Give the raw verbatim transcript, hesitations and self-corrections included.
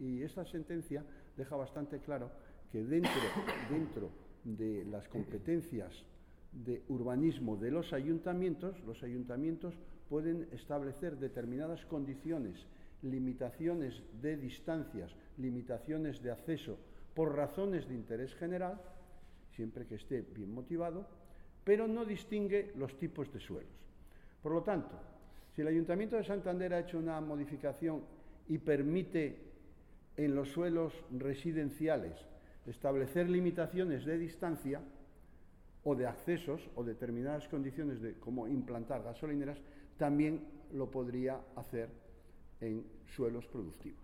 y esta sentencia deja bastante claro que dentro, dentro de las competencias de urbanismo de los ayuntamientos, los ayuntamientos pueden establecer determinadas condiciones, limitaciones de distancias, limitaciones de acceso por razones de interés general, siempre que esté bien motivado, pero no distingue los tipos de suelos. Por lo tanto, si el Ayuntamiento de Santander ha hecho una modificación y permite en los suelos residenciales establecer limitaciones de distancia o de accesos o determinadas condiciones de cómo implantar gasolineras, también lo podría hacer en suelos productivos.